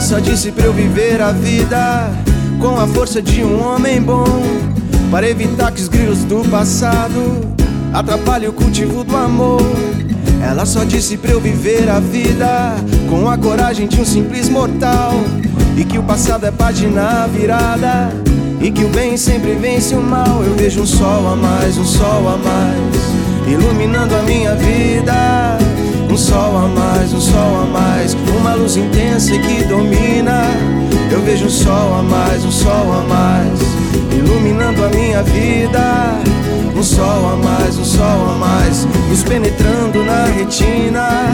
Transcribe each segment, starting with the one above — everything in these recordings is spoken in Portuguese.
só disse pra eu viver a vida com a força de um homem bom, para evitar que os grilos do passado atrapalhem o cultivo do amor. Ela só disse pra eu viver a vida com a coragem de um simples mortal, e que o passado é página virada, e que o bem sempre vence o mal. Eu vejo um sol a mais, um sol a mais, iluminando a minha vida. Um sol a mais, um sol a mais, uma luz intensa e que domina. Eu vejo um sol a mais, um sol a mais, iluminando a minha vida. Um sol a mais, um sol a mais, luz penetrando na retina.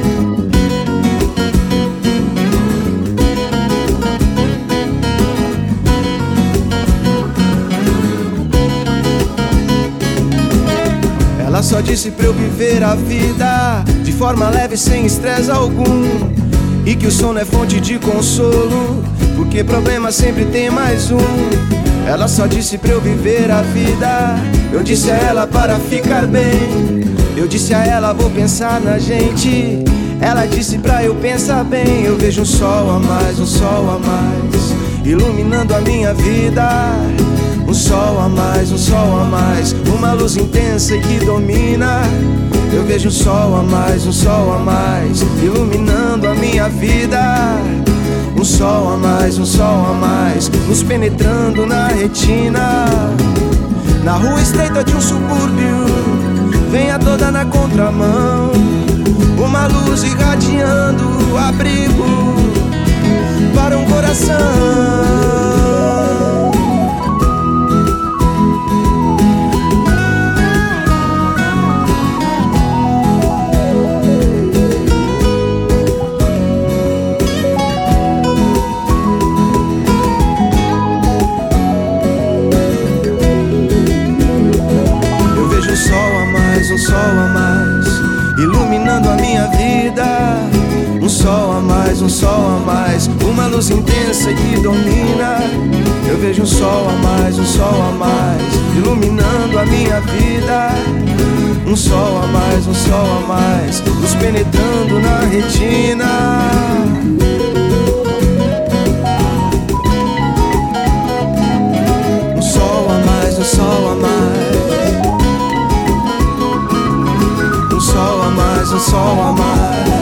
Ela só disse pra eu viver a vida de forma leve, sem estresse algum, e que o sono é fonte de consolo, porque problema sempre tem mais um. Ela só disse pra eu viver a vida. Eu disse a ela para ficar bem. Eu disse a ela, vou pensar na gente. Ela disse pra eu pensar bem. Eu vejo um sol a mais, um sol a mais, iluminando a minha vida. Um sol a mais, um sol a mais, uma luz intensa e que domina. Eu vejo um sol a mais, um sol a mais, iluminando a minha vida. Um sol a mais, um sol a mais, luz penetrando na retina. Na rua estreita de um subúrbio, venha toda na contramão, uma luz irradiando abrigo para um coração. Um sol a mais, iluminando a minha vida. Um sol a mais, um sol a mais, uma luz intensa que domina. Eu vejo um sol a mais, um sol a mais, iluminando a minha vida. Um sol a mais, um sol a mais, luz penetrando na retina. Um sol a mais, um sol a mais, um sol a mais, um sol a mais.